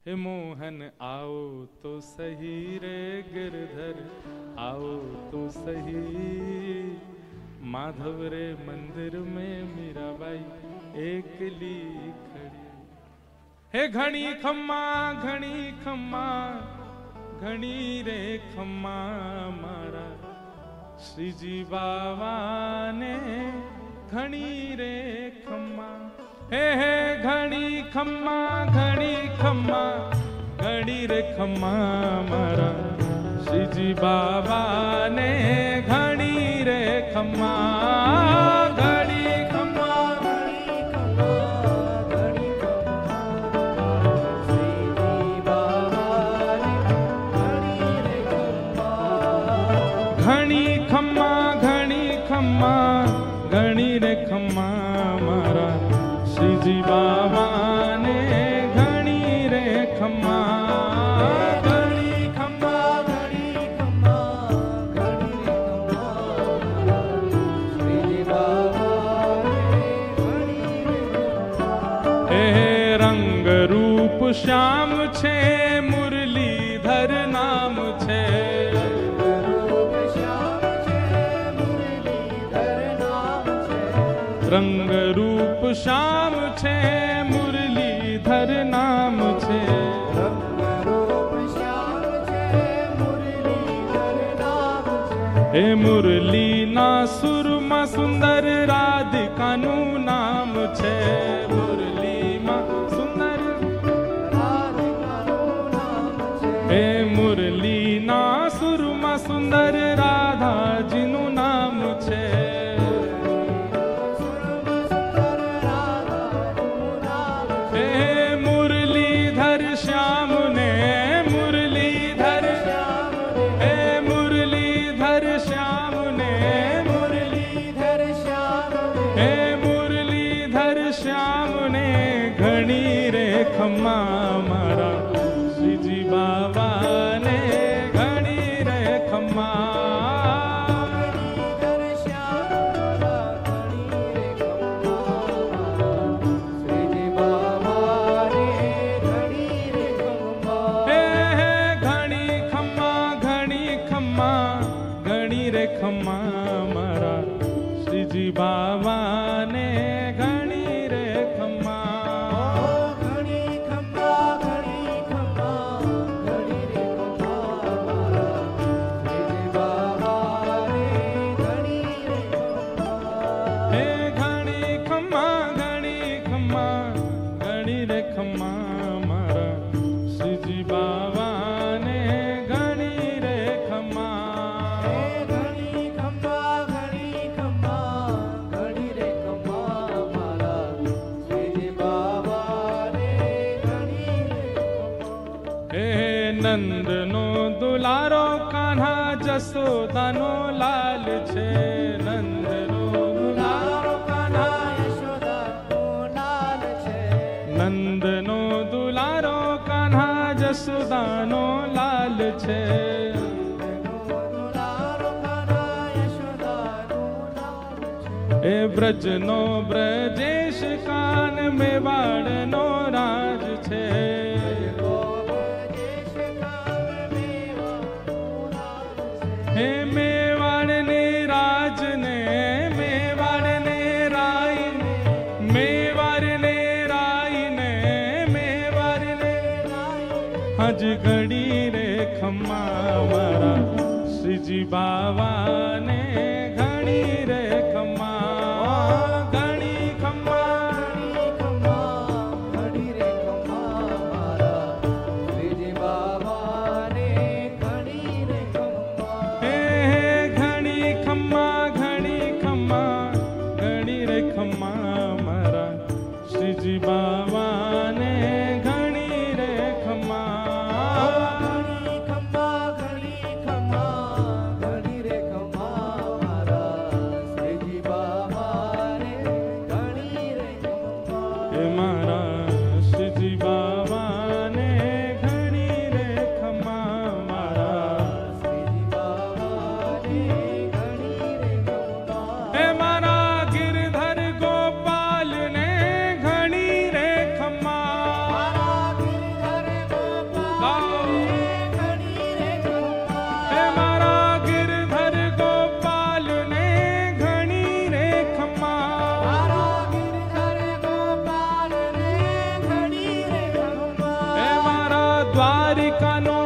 हे मोहन आओ तो सही रे गिरधर आओ तो सही, माधव रे मंदिर में मीराबाई एकली खड़ी। हे घणी खम्मा घणी रे खम्मा मारा श्रीजी बाबा ने घणी रे खम्मा। हे घणी खम्मा घणी रे खम्मा मारा श्रीजी बाबा ने घणी रे खम्मा। घणी खम्मा श्रीजी बाबा ने घणी रे खम्मा। घणी खम्मा घणी रे खम्मा मारा श्रीजी बाबा ने घणी रे खम्मा। घणी खम्मा घणी रे खम्मा श्रीजी बाबा ने घणी रे खम्मा। हे रंग रूप श्याम छे मुरलीधर नाम छे। रंग रूप श्याम छे मुरलीधर नाम छे। रंग रूप श्याम छे मुरलीधर नाम छे। हे मुरली ना सुर मा सुंदर राधिका नु नाम छे। मुरली मा सुंदर राधिका नु नाम छे। हे मुरली ना सुर मा सुंदर राधा जी नु नाम छे। खम्मा मारा श्रीजी बाबा ने घणी रे खम्मा। श्रीजी बाबा ने घणी रे खम्मा। हे घणी खम्मा घणी रे खम्मा मारा श्रीजी बाबा ने घणी रे खम्मा। नंदनो दुलारो कान्हा जसोदानो लाल छे। नंदनो दुलारो कान्हा यशोदानो लाल छे। नंदनो दुलारो कान्हा जसोदानो लाल छे। हे ब्रजनो ब्रजेश कान मेवाड़नो राज छे। हे मेवाड़ ने राज ने मेवाड़ ने राय ने मेवाड़ ने राय ने मेवाड़ ने हज घड़ी रे खम्मा मारा श्रीजी बाबा ने घड़ी रे खम्मा। घड़ी खम्मा घड़ी रे खम्मा मारा श्रीजी बाबा ने घड़ी रे खम्मा। घणी खम्मा घणी रे खम्मा मारा श्रीजी बाबा ने घणी रे खम्मा। घणी खम्मा घड़ी रे खम्मा मारा गाओ। घणी रे खम्मा हे मारा गिरधर गोपाल ने घणी रे खम्मा मारा गिरधर गोपाल ने घणी रे खम्मा हे मारा द्वारिका नो